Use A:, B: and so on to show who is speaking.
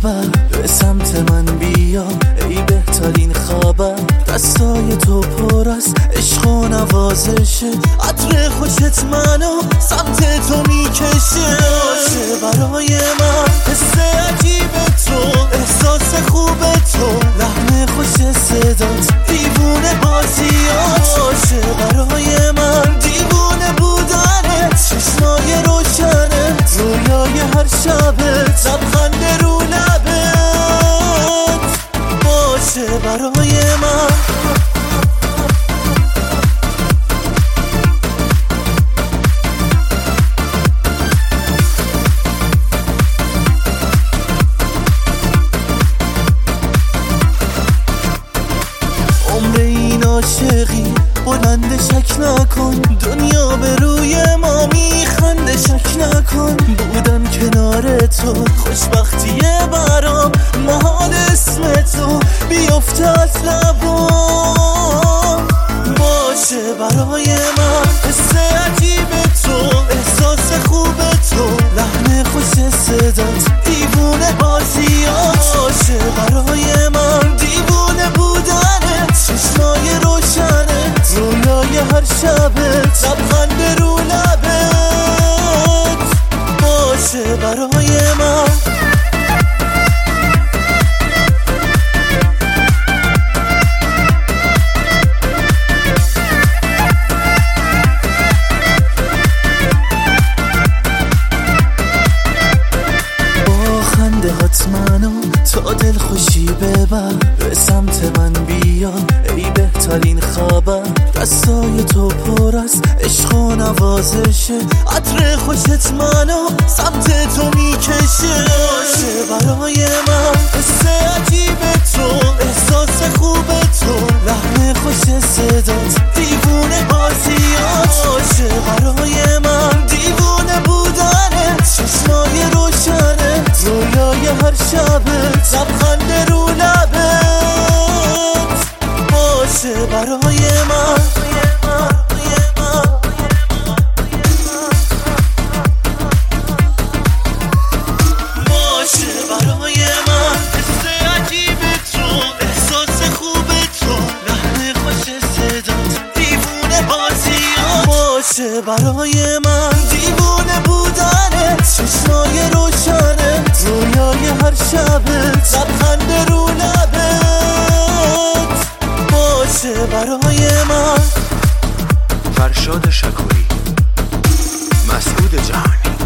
A: ببر، به سمت من بیا ای بهترین خبر. دستای تو پر از عشق و نوازشه، عطر خوشت منو سمت تو میکشه. باشه برای من حس عجیب تو، احساس خوب تو، لحن خوش صدات، دیوونه بازیات. باشه برای من دیوونه بودنت، چشمای روشنت، رویای هر شبت، لبخند رو لبت. باشه برای من عاشقی بلند شک نکن، دنیا به روی ما میخنده شک نکن. بودن کنار تو خوشبختیه برام، محال اسم تو بیفته از لبام. باشه برای من حس عجیب تو، احساس خوب تو، لحن خوش صدات، دیوونه بازیات. باشه برای من دیوونه بودنت، چشمای روشنت، رویای هر شبت، لبخند رو لبت. باشه برای من منو تا دل خوشی ببر، به سمت من بیا ای بهترین خبر. دستای تو پر از عشق و نوازشه، عطر خوشت منو سمت تو میکشه. باشه برای من حس عجیب تو، احساس خوب تو، لحن خوش صدات، دیوونه بازیات. باشه برای من دیوونه بودنت، چشمای روشنت، رویای هر شبت، لبخند رو لبت. باشه برای من باشه برای من حس عجیب تو، احساس خوب تو، لحن خوش صدات، دیوونه بازیات. باشه برای من دیوونه بودنت، چشمای روشنت، رویای هر شبت، لبخند رو لبت. باشه برای من
B: فرشاد شکوری، مسعود جهانی.